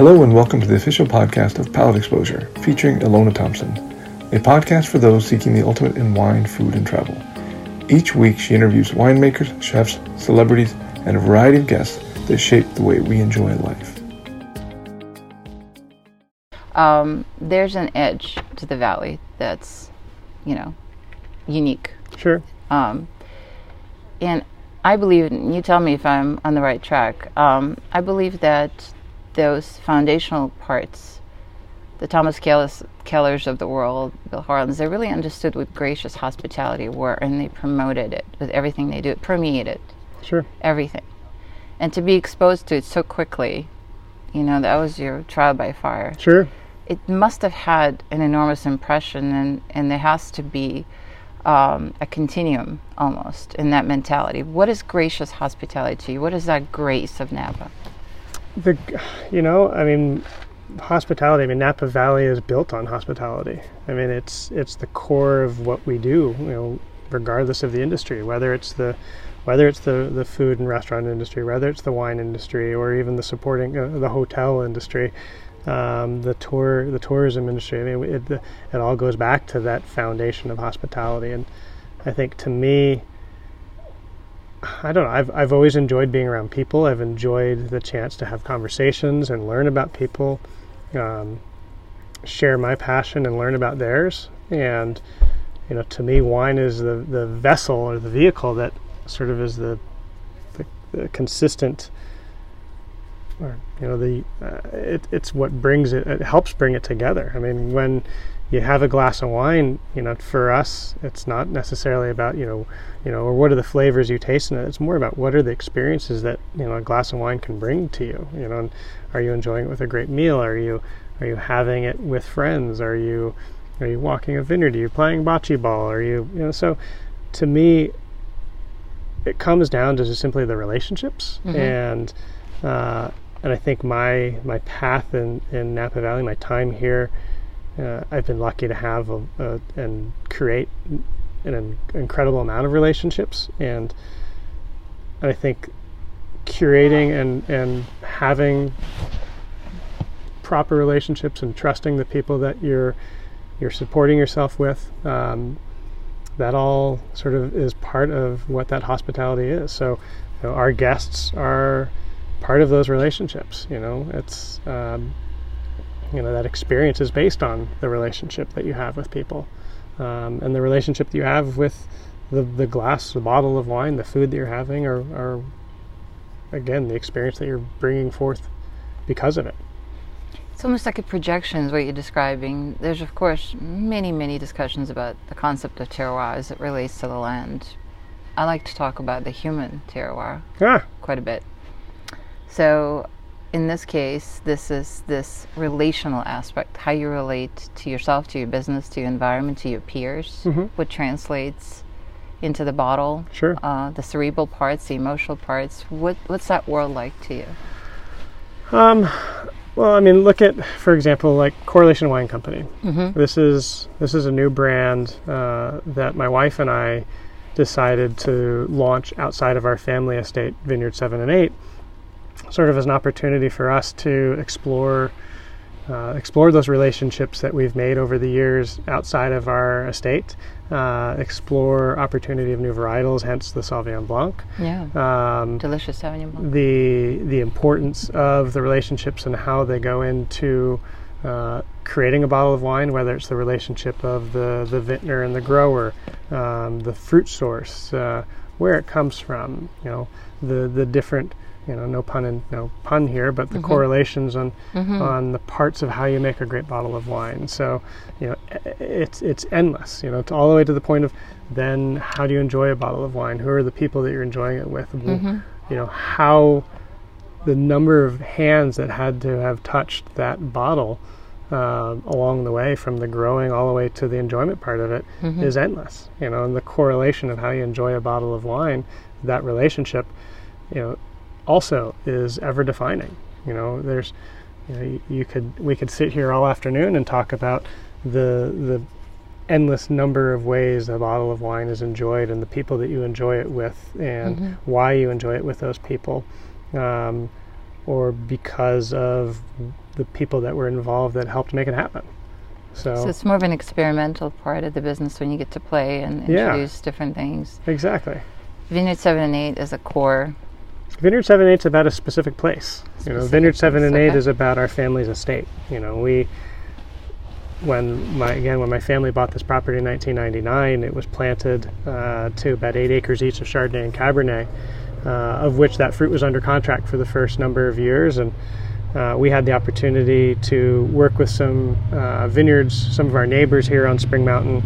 Hello and welcome to the official podcast of Palate Exposure, featuring Ilona Thompson, a podcast for those seeking the ultimate in wine, food, and travel. Each week she interviews winemakers, chefs, celebrities, and a variety of guests that shape the way we enjoy life. There's an edge to the valley that's, unique. Sure. And I believe, and you tell me if I'm on the right track, I believe that those foundational parts, the Thomas Kellers of the world, Bill Harlands, they really understood what gracious hospitality were, and they promoted it with everything they do. It permeated everything. And to be exposed to it so quickly, that was your trial by fire. Sure. It must have had an enormous impression, and there has to be a continuum almost in that mentality. What is gracious hospitality to you? What is that grace of Napa? Hospitality. Napa Valley is built on hospitality. It's the core of what we do. Regardless of the industry, whether it's the food and restaurant industry, whether it's the wine industry, or even the supporting the hotel industry, the tourism industry. It all goes back to that foundation of hospitality. And I think, to me, I don't know, I've always enjoyed being around people. I've enjoyed the chance to have conversations and learn about people, share my passion and learn about theirs. And to me, wine is the vessel or the vehicle that sort of is the consistent, or it's what brings it. It helps bring it together. When you have a glass of wine, for us, it's not necessarily about or what are the flavors you taste in it. It's more about what are the experiences that a glass of wine can bring to you. And are you enjoying it with a great meal? Are you having it with friends? Are you walking a vineyard? Are you playing bocce ball? Are you so to me, it comes down to just simply the relationships. And I think my path in Napa Valley, my time here, I've been lucky to have and create an incredible amount of relationships. And I think curating and having proper relationships and trusting the people that you're supporting yourself with, that all sort of is part of what that hospitality is. So our guests are part of those relationships. It's that experience is based on the relationship that you have with people, and the relationship that you have with the glass, the bottle of wine, the food that you're having, are again the experience that you're bringing forth because of it. It's almost like a projection is what you're describing. There's, of course, many, many discussions about the concept of terroir as it relates to the land. I like to talk about the human terroir quite a bit. So in this case, this is this relational aspect, how you relate to yourself, to your business, to your environment, to your peers, what translates into the bottle, the cerebral parts, the emotional parts. What's that world like to you? Look at, for example, like Correlation Wine Company. This is a new brand that my wife and I decided to launch outside of our family estate, Vineyard 7 and 8, sort of as an opportunity for us to explore those relationships that we've made over the years outside of our estate, explore opportunity of new varietals, hence the Sauvignon Blanc. Delicious Sauvignon Blanc. The importance of the relationships and how they go into creating a bottle of wine, whether it's the relationship of the vintner and the grower, the fruit source, where it comes from, the different, no pun here, but the correlations on the parts of how you make a great bottle of wine. So, it's endless. It's all the way to the point of then how do you enjoy a bottle of wine? Who are the people that you're enjoying it with? How the number of hands that had to have touched that bottle along the way, from the growing all the way to the enjoyment part of it, is endless. And the correlation of how you enjoy a bottle of wine, that relationship, also is ever defining. There's, we could sit here all afternoon and talk about the endless number of ways a bottle of wine is enjoyed and the people that you enjoy it with and why you enjoy it with those people, or because of the people that were involved that helped make it happen. So it's more of an experimental part of the business when you get to play and introduce different things. Exactly. Vineyard 7 and 8 is a core. Vineyard 7 and 8 is about a specific place. Vineyard 7 and 8 is about our family's estate. When my family bought this property in 1999, it was planted to about 8 acres each of Chardonnay and Cabernet, of which that fruit was under contract for the first number of years. And we had the opportunity to work with some vineyards, some of our neighbors here on Spring Mountain.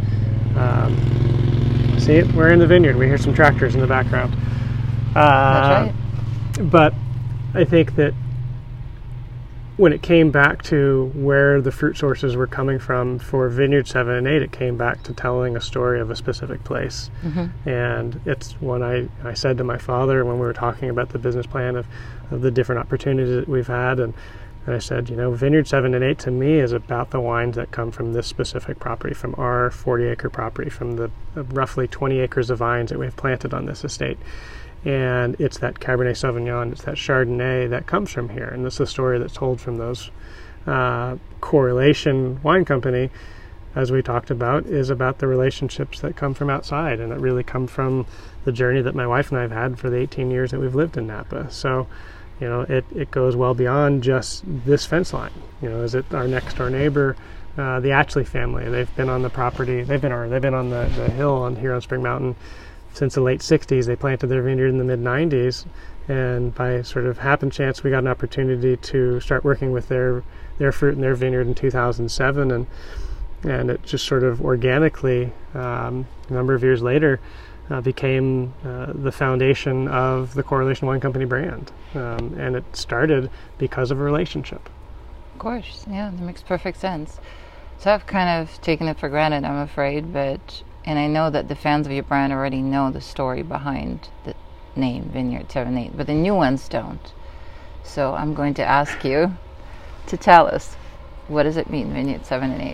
See it? We're in the vineyard. We hear some tractors in the background. That's right. But I think that when it came back to where the fruit sources were coming from for Vineyard 7 and 8, it came back to telling a story of a specific place. Mm-hmm. And it's when I said to my father when we were talking about the business plan of the different opportunities that we've had, and I said, Vineyard 7 and 8 to me is about the wines that come from this specific property, from our 40-acre property, from the roughly 20 acres of vines that we've planted on this estate. And it's that Cabernet Sauvignon, it's that Chardonnay that comes from here. And this is the story that's told from those. Correlation Wine Company, as we talked about, is about the relationships that come from outside, and that really come from the journey that my wife and I have had for the 18 years that we've lived in Napa. So, it goes well beyond just this fence line. Is it our next door neighbor, the Atchley family? They've been on the property. They've been on the hill here on Spring Mountain since the late 60s. They planted their vineyard in the mid 90s, and by sort of happen chance, we got an opportunity to start working with their fruit in their vineyard in 2007, and it just sort of organically, a number of years later, became the foundation of the Correlation Wine Company brand, and it started because of a relationship. Of course, yeah, that makes perfect sense. So I've kind of taken it for granted, I'm afraid, and I know that the fans of your brand already know the story behind the name Vineyard 7 and 8, but the new ones don't. So I'm going to ask you to tell us, what does it mean, Vineyard 7 and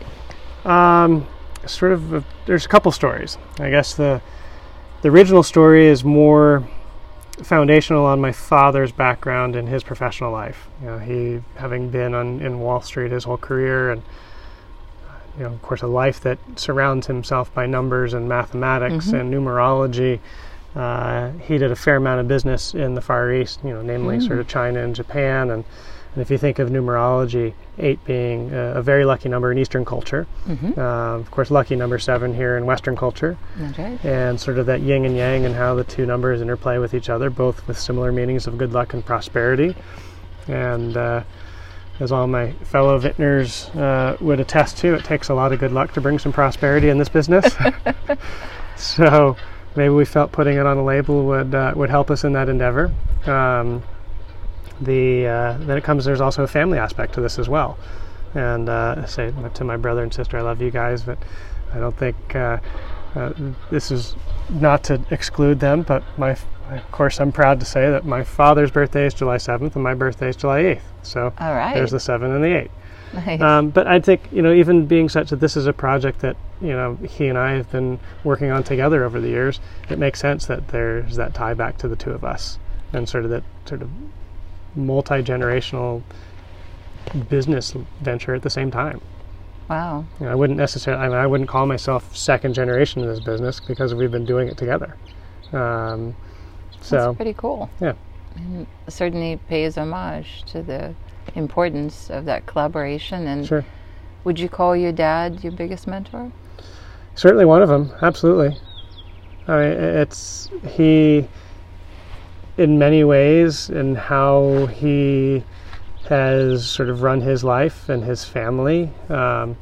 8? There's a couple stories. I guess the original story is more foundational on my father's background and his professional life. He having been in Wall Street his whole career, and of course, a life that surrounds himself by numbers and mathematics and numerology. He did a fair amount of business in the Far East, namely sort of China and Japan. And if you think of numerology, 8 being a very lucky number in Eastern culture, of course, lucky number 7 here in Western culture, and sort of that yin and yang and how the two numbers interplay with each other, both with similar meanings of good luck and prosperity. And as all my fellow vintners would attest to, it takes a lot of good luck to bring some prosperity in this business. So maybe we felt putting it on a label would help us in that endeavor. Then there's also a family aspect to this as well. And I say to my brother and sister, I love you guys, but I don't think this is not to exclude them, but of course, I'm proud to say that my father's birthday is July 7th and my birthday is July 8th. So all right. There's the 7 and the 8. Nice. But I think, even being such that this is a project that, he and I have been working on together over the years, it makes sense that there's that tie back to the two of us and sort of multi-generational business venture at the same time. Wow. I wouldn't call myself second generation in this business because we've been doing it together. That's pretty cool. Yeah. And certainly pays homage to the importance of that collaboration. And sure. Would you call your dad your biggest mentor? Certainly one of them, absolutely. He, in many ways, and how he has sort of run his life and his family, and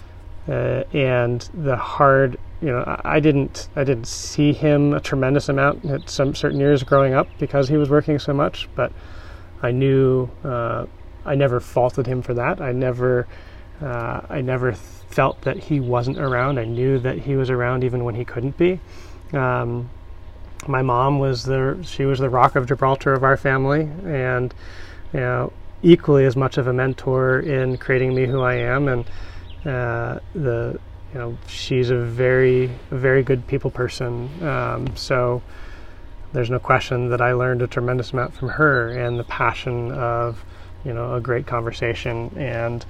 the hard. I didn't see him a tremendous amount at some certain years growing up because he was working so much, but I knew I never faulted him for that. I never felt that he wasn't around. I knew that he was around even when he couldn't be. My mom was the Rock of Gibraltar of our family, and equally as much of a mentor in creating me who I am. And she's a very good people person. So there's no question that I learned a tremendous amount from her, and the passion of a great conversation, and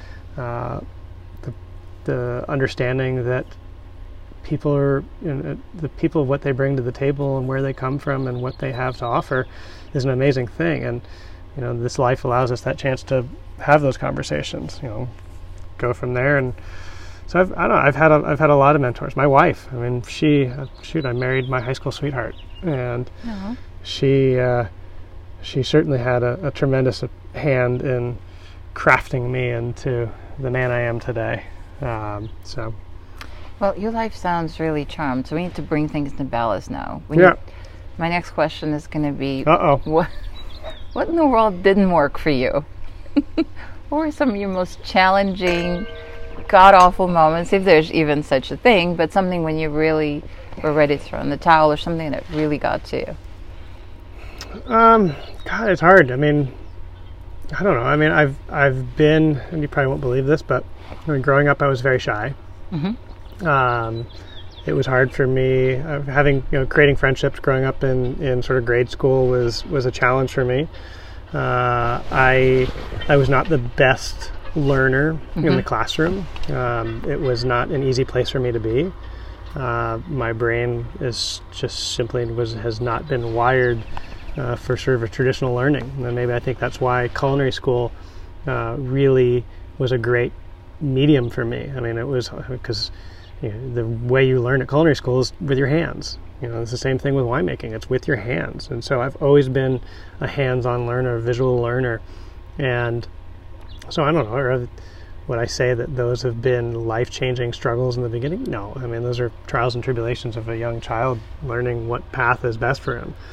the understanding that people are, the people, what they bring to the table and where they come from and what they have to offer is an amazing thing. And this life allows us that chance to have those conversations, go from there. And so I've had a lot of mentors. My wife, I mean, I married my high school sweetheart, and she certainly had a tremendous hand in crafting me into the man I am today. Well, your life sounds really charmed, so we need to bring things to balance now. My next question is going to be, what in the world didn't work for you? What were some of your most challenging, god-awful moments, if there's even such a thing, but something when you really were ready to throw in the towel, or something that really got to you? God, it's hard. I mean, I don't know. I mean, I've been, and you probably won't believe this, but growing up I was very shy. It was hard for me, creating friendships growing up in sort of grade school was a challenge for me. I was not the best learner in the classroom. It was not an easy place for me to be. My brain is just simply has not been wired for sort of a traditional learning. And maybe I think that's why culinary school really was a great medium for me. I mean, it was because the way you learn at culinary school is with your hands. It's the same thing with winemaking. It's with your hands. And so I've always been a hands-on learner, a visual learner. And so I don't know, would I say that those have been life-changing struggles in the beginning? No. I mean, those are trials and tribulations of a young child learning what path is best for him.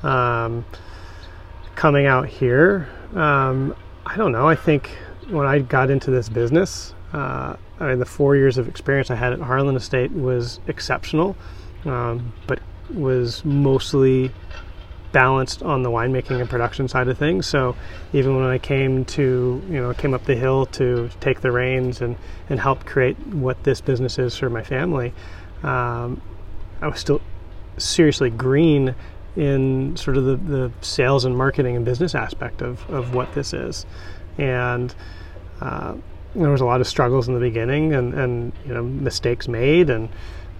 Coming out here, I don't know. I think when I got into this business, the 4 years of experience I had at Harlan Estate was exceptional, but was mostly balanced on the winemaking and production side of things. So even when I came up the hill to take the reins and help create what this business is for my family, I was still seriously green in sort of the sales and marketing and business aspect of what this is. And there was a lot of struggles in the beginning and mistakes made and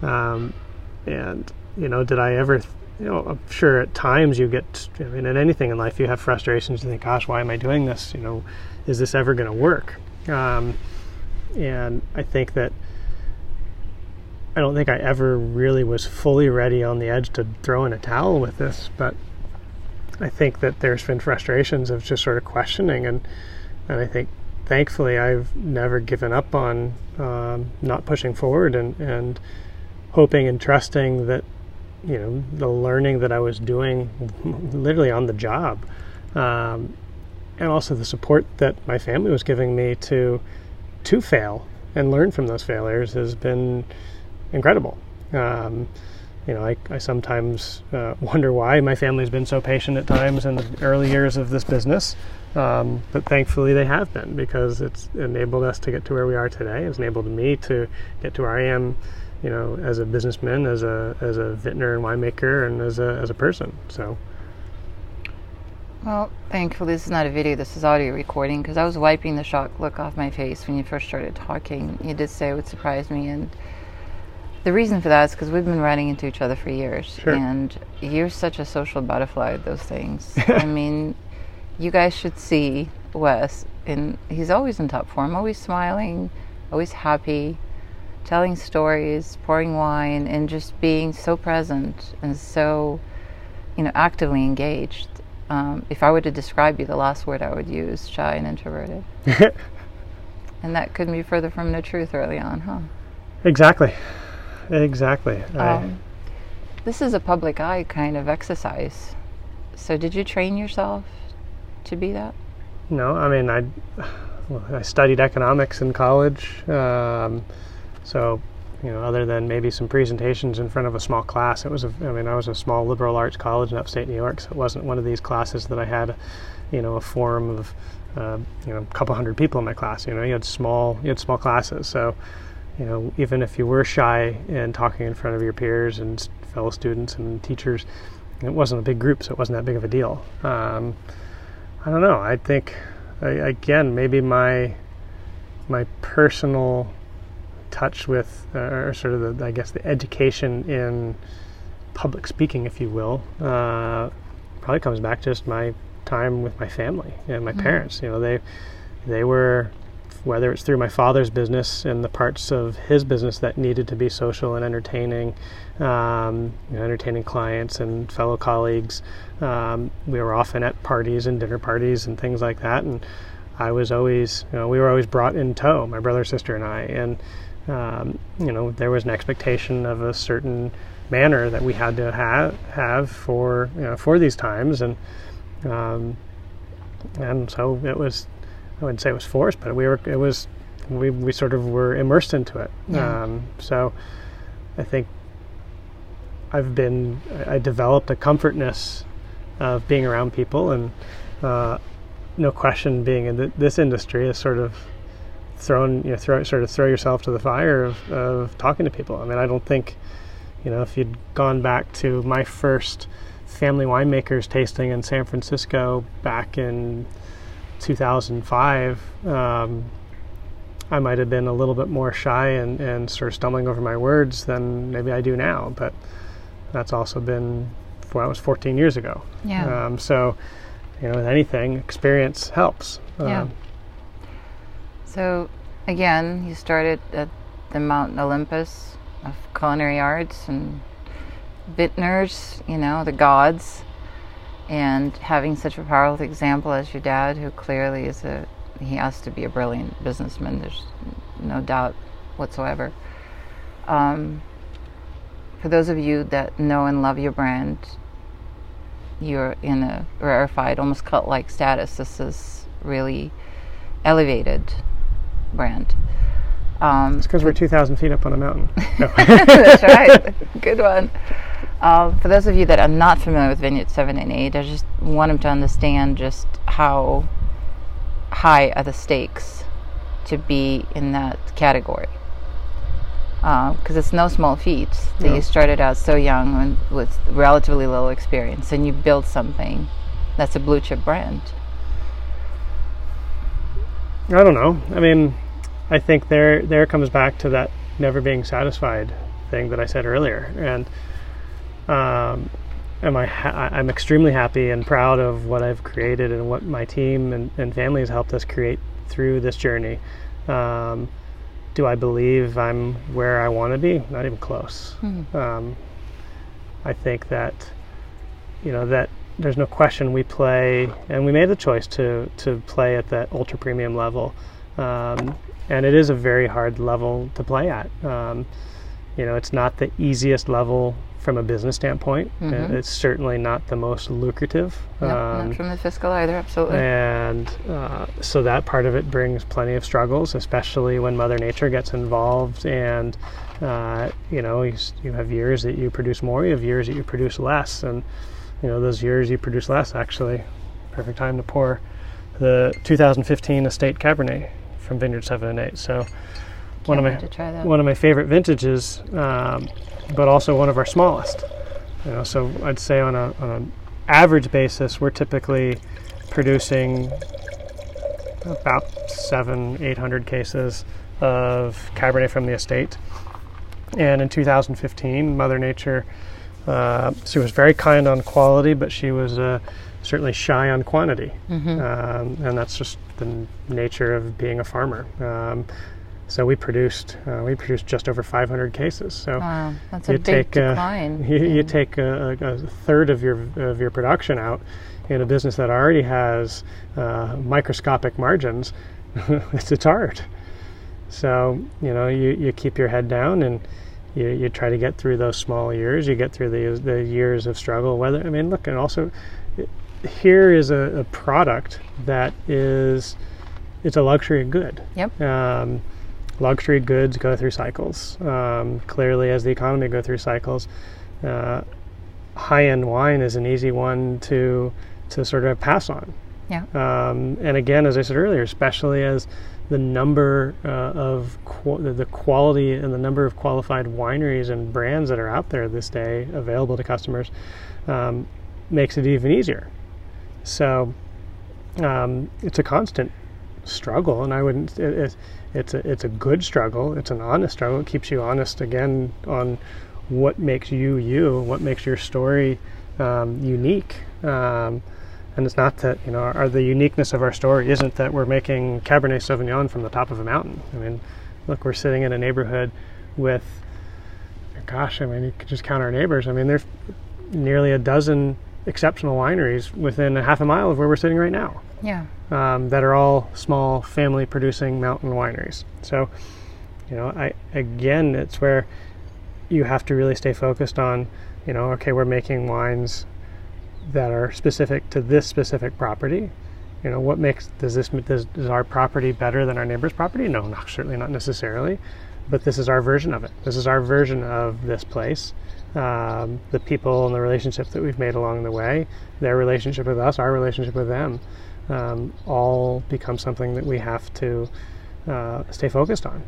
did I ever I'm sure at times you get, in anything in life you have frustrations. You think, gosh, why am I doing this? Is this ever going to work? And I think that I don't think I ever really was fully ready on the edge to throw in a towel with this, but I think that there's been frustrations of just sort of questioning, and I think thankfully I've never given up on not pushing forward and hoping and trusting that the learning that I was doing literally on the job, and also the support that my family was giving me to fail and learn from those failures has been incredible. I sometimes wonder why my family's been so patient at times in the early years of this business, but thankfully they have been, because it's enabled us to get to where we are today. It's enabled me to get to where I am, as a businessman, as a vintner and winemaker, and as a person. So, well, thankfully this is not a video, this is audio recording, because I was wiping the shocked look off my face when you first started talking. You did say it would surprise me, and the reason for that is because we've been running into each other for years. Sure. And you're such a social butterfly at those things. I mean, you guys should see Wes, and he's always in top form, always smiling, always happy, telling stories, pouring wine, and just being so present and so, actively engaged. If I were to describe you, the last word I would use, shy and introverted. And that couldn't be further from the truth early on, huh? Exactly. This is a public eye kind of exercise. So did you train yourself to be that? No, I mean, I studied economics in college. So, other than maybe some presentations in front of a small class, I was a small liberal arts college in upstate New York, so it wasn't one of these classes that I had, a forum of, a couple hundred people in my class. You had small classes. So, even if you were shy and talking in front of your peers and fellow students and teachers, it wasn't a big group, so it wasn't that big of a deal. I don't know. I think again, maybe my personal touch with, or sort of I guess the education in public speaking, if you will, probably comes back to just my time with my family and my parents. You know, they were, whether it's through my father's business and the parts of his business that needed to be social and entertaining, entertaining clients and fellow colleagues. We were often at parties and dinner parties and things like that, and I was always, we were always brought in tow, my brother, sister, and I, and there was an expectation of a certain manner that we had to have for these times, and so it was. I wouldn't say it was forced, but we sort of were immersed into it. Yeah. So I think I developed a comfortness of being around people, and no question, being in this industry is sort of throw yourself to the fire of talking to people. I mean, I don't think, if you'd gone back to my first family winemakers tasting in San Francisco back in 2005, I might have been a little bit more shy and sort of stumbling over my words than maybe I do now, but that's also been, that was 14 years ago. Yeah. So, with anything, experience helps. Yeah. So, again, you started at the Mount Olympus of culinary arts and vintners, the gods. And having such a powerful example as your dad, who clearly he has to be a brilliant businessman, there's no doubt whatsoever. For those of you that know and love your brand, you're in a rarefied, almost cult-like status. This is really elevated brand. It's because we're 2,000 feet up on a mountain. No. That's right. Good one. For those of you that are not familiar with Vineyard 7 and 8, I just want them to understand just how high are the stakes to be in that category. Because it's no small feat that you started out so young and with relatively little experience, and you built something that's a blue chip brand. I don't know. I mean, I think there comes back to that never being satisfied thing that I said earlier, and I'm extremely happy and proud of what I've created and what my team and family has helped us create through this journey. Do I believe I'm where I want to be? Not even close. Mm-hmm. I think that that there's no question we play, and we made the choice to play at that ultra premium level, and it is a very hard level to play at. It's not the easiest level from a business standpoint. Mm-hmm. It's certainly not the most lucrative. No, not from the fiscal either, absolutely. And so that part of it brings plenty of struggles, especially when Mother Nature gets involved. And you have years that you produce more, you have years that you produce less, and those years you produce less, actually, perfect time to pour the 2015 Estate Cabernet from Vineyard 7 and 8. So one of my favorite vintages, but also one of our smallest. So I'd say on an average basis, we're typically producing about 700-800 cases of Cabernet from the estate. And in 2015, Mother Nature, she was very kind on quality, but she was certainly shy on quantity. Mm-hmm. And that's just the nature of being a farmer. So we produced just over 500 cases. So wow, that's a big decline. You take a third of your production out in a business that already has microscopic margins. It's hard. So you keep your head down and you try to get through those small years. You get through the years of struggle. And also here is a product that it's a luxury good. Yep. Luxury goods go through cycles. Clearly, as the economy goes through cycles, high-end wine is an easy one to sort of pass on. Yeah. And again, as I said earlier, especially as the number the quality and the number of qualified wineries and brands that are out there this day available to customers makes it even easier. So it's a constant struggle, and I wouldn't. It's a good struggle. It's an honest struggle. It keeps you honest again on what makes you, what makes your story unique. And it's not that, the uniqueness of our story isn't that we're making Cabernet Sauvignon from the top of a mountain. I mean, look, we're sitting in a neighborhood with, you could just count our neighbors. I mean, there's nearly a dozen exceptional wineries within a half a mile of where we're sitting right now. Yeah. That are all small family producing mountain wineries. So, it's where you have to really stay focused on, okay, we're making wines that are specific to this specific property. What does our property better than our neighbor's property? No, certainly not necessarily, but this is our version of it. This is our version of this place. The people and the relationships that we've made along the way, their relationship with us, our relationship with them, all become something that we have to stay focused on.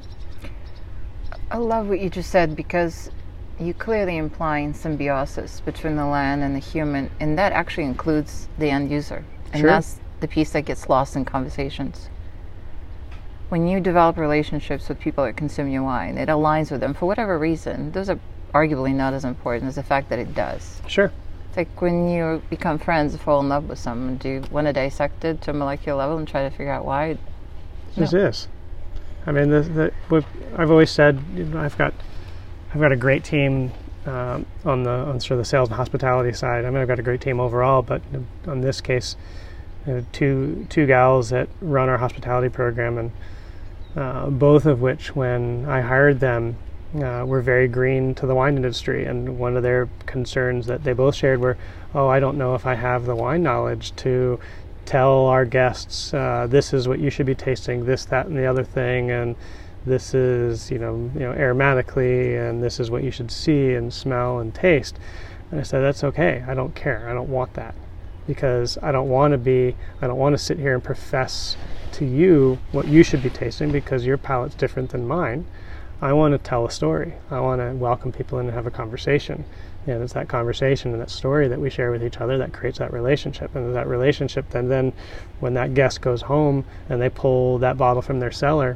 I love what you just said, because you clearly implying symbiosis between the land and the human, and that actually includes the end user. And Sure. That's the piece that gets lost in conversations. When you develop relationships with people that consume your wine, it aligns with them for whatever reason. Those are arguably not as important as the fact that it does. Sure. It's like when you become friends, fall in love with someone, do you want to dissect it to a molecular level and try to figure out why? This is. I mean, I've always said, I've got a great team on sort of the sales and hospitality side. I mean, I've got a great team overall, but on this case, two gals that run our hospitality program, and both of which, when I hired them, were very green to the wine industry. And one of their concerns that they both shared were, I don't know if I have the wine knowledge to tell our guests, this is what you should be tasting, this, that, and the other thing, and this is, aromatically, and this is what you should see and smell and taste. And I said, that's okay. I don't care. I don't want that, because I don't want to sit here and profess to you what you should be tasting, because your palate's different than mine. I want to tell a story. I want to welcome people in and have a conversation. And it's that conversation and that story that we share with each other that creates that relationship. And that relationship, then when that guest goes home and they pull that bottle from their cellar,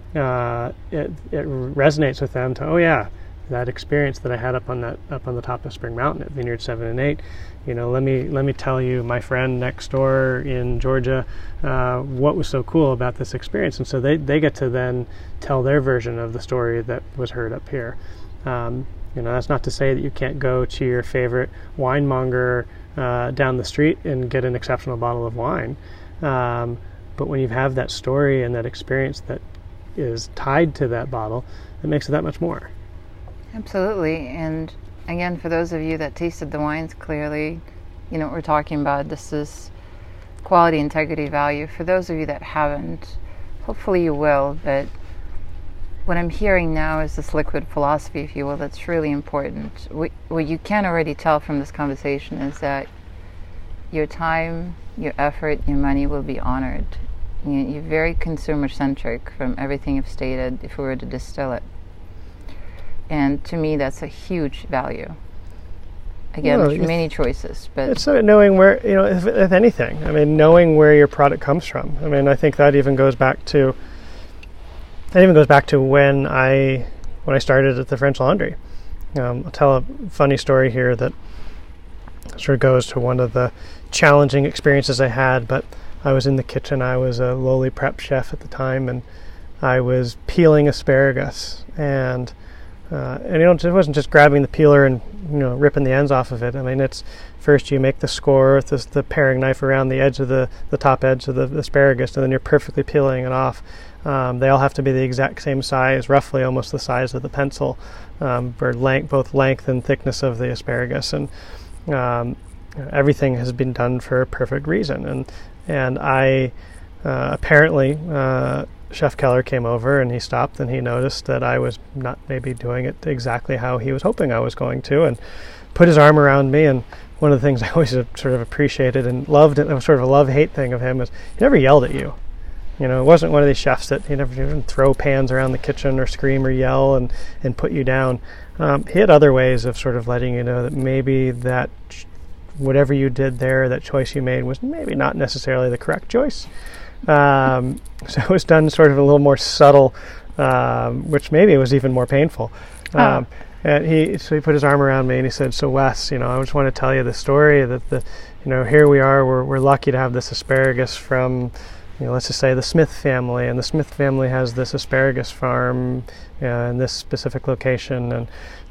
it resonates with them to, that experience that I had up on the top of Spring Mountain at Vineyard 7 and 8. Let me tell you, my friend next door in Georgia, what was so cool about this experience. And so they get to then tell their version of the story that was heard up here. That's not to say that you can't go to your favorite winemonger down the street and get an exceptional bottle of wine. But when you have that story and that experience that is tied to that bottle, it makes it that much more. Absolutely. And again, for those of you that tasted the wines, clearly, what we're talking about. This is quality, integrity, value. For those of you that haven't, hopefully you will. But what I'm hearing now is this liquid philosophy, if you will, that's really important. What you can already tell from this conversation is that your time, your effort, your money will be honored. You're very consumer-centric from everything you've stated, if we were to distill it. And to me, that's a huge value. Again, there's many choices, but it's knowing where, if anything, knowing where your product comes from. I think that even goes back to when I started at the French Laundry. I'll tell a funny story here that sort of goes to one of the challenging experiences I had. But I was in the kitchen. I was a lowly prep chef at the time, and I was peeling asparagus, and it wasn't just grabbing the peeler and ripping the ends off of it. It's first you make the score with the paring knife around the edge of the top edge of the asparagus, and then you're perfectly peeling it off. They all have to be the exact same size, roughly almost the size of the pencil, for both length and thickness of the asparagus, and everything has been done for a perfect reason. And I apparently. Chef Keller came over and he stopped and he noticed that I was not maybe doing it exactly how he was hoping I was going to, and put his arm around me. And one of the things I always sort of appreciated and loved, it was sort of a love-hate thing of him, is he never yelled at you. It wasn't one of these chefs that he never didn't throw pans around the kitchen or scream or yell and put you down. He had other ways of sort of letting you know that maybe that whatever you did there, that choice you made was maybe not necessarily the correct choice. So it was done sort of a little more subtle, which maybe was even more painful. And he put his arm around me and he said, "So Wes, I just want to tell you the story that here we are. We're lucky to have this asparagus from, let's just say the Smith family, and the Smith family has this asparagus farm in this specific location, and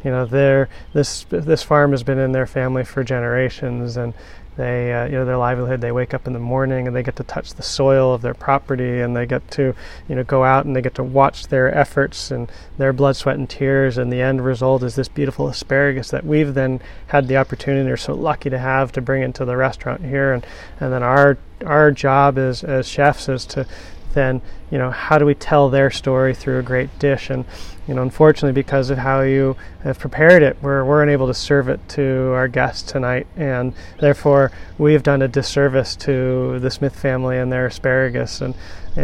this farm has been in their family for generations, and they their livelihood, they wake up in the morning and they get to touch the soil of their property, and they get to go out and they get to watch their efforts and their blood, sweat, and tears, and the end result is this beautiful asparagus that we've then had the opportunity, or so lucky to have, to bring into the restaurant here, and then our job as chefs is to then how do we tell their story through a great dish. And unfortunately, because of how you have prepared it, we're unable to serve it to our guests tonight, and therefore we have done a disservice to the Smith family and their asparagus, and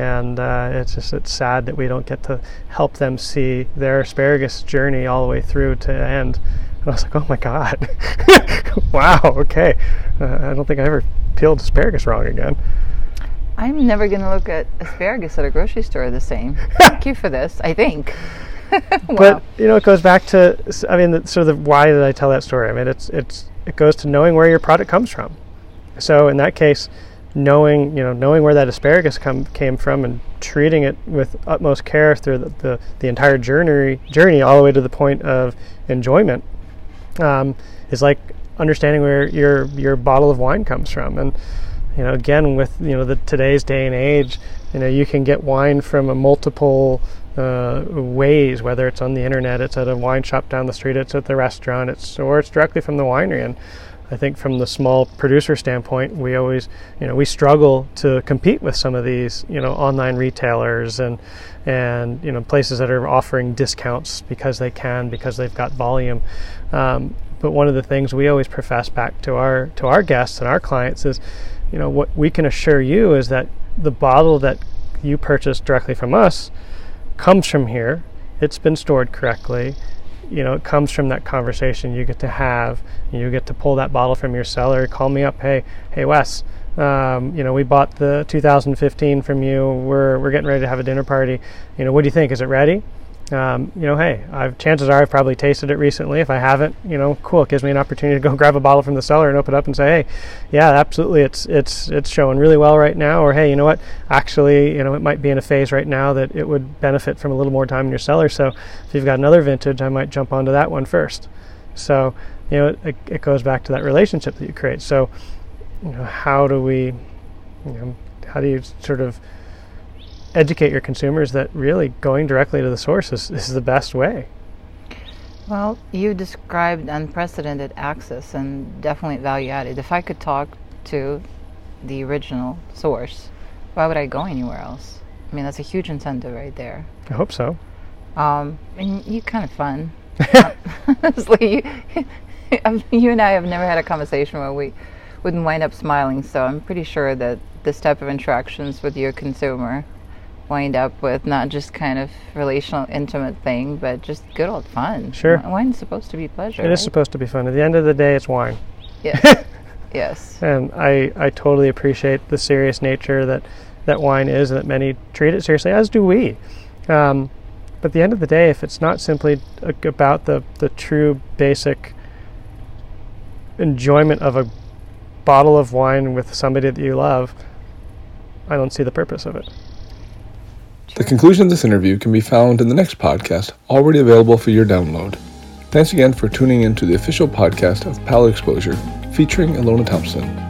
it's sad that we don't get to help them see their asparagus journey all the way through to end. And I was like, oh my God, wow, okay, I don't think I ever peeled asparagus wrong again. I'm never going to look at asparagus at a grocery store the same. Thank you for this, I think. Wow. But it goes back to, sort of why did I tell that story? It goes to knowing where your product comes from. So in that case, knowing where that asparagus came from and treating it with utmost care through the entire journey all the way to the point of enjoyment, is like understanding where your bottle of wine comes from. And again, with the today's day and age, you can get wine from a multiple ways, whether it's on the internet, it's at a wine shop down the street, it's at the restaurant, or it's directly from the winery. And I think from the small producer standpoint, we always, we struggle to compete with some of these, online retailers and places that are offering discounts because they've got volume. But one of the things we always profess back to our guests and our clients is, what we can assure you is that the bottle that you purchase directly from us comes from here. It's been stored correctly. It comes from that conversation you get to have. You get to pull that bottle from your cellar, call me up, hey Wes, we bought the 2015 from you. We're getting ready to have a dinner party. What do you think? Is it ready? Hey, chances are I've probably tasted it recently. If I haven't, cool. It gives me an opportunity to go grab a bottle from the cellar and open it up and say, hey, yeah, absolutely, it's showing really well right now. Or hey, you know what? Actually, it might be in a phase right now that it would benefit from a little more time in your cellar. So if you've got another vintage, I might jump onto that one first. So it goes back to that relationship that you create. So how do you sort of educate your consumers that really going directly to the source is the best way? Well, you described unprecedented access and definitely value added. If I could talk to the original source, why would I go anywhere else? That's a huge incentive right there. I hope so. And you're kind of fun. Honestly, you and I have never had a conversation where we wouldn't wind up smiling, so I'm pretty sure that this type of interactions with your consumer wind up with not just kind of relational, intimate thing, but just good old fun. Sure. Wine's supposed to be pleasure. It is supposed to be fun. At the end of the day, it's wine. Yes. Yes. And I totally appreciate the serious nature that wine is, and that many treat it seriously, as do we. But at the end of the day, if it's not simply about the true basic enjoyment of a bottle of wine with somebody that you love, I don't see the purpose of it. The conclusion of this interview can be found in the next podcast, already available for your download. Thanks again for tuning in to the official podcast of Palate Exposure, featuring Ilona Thompson.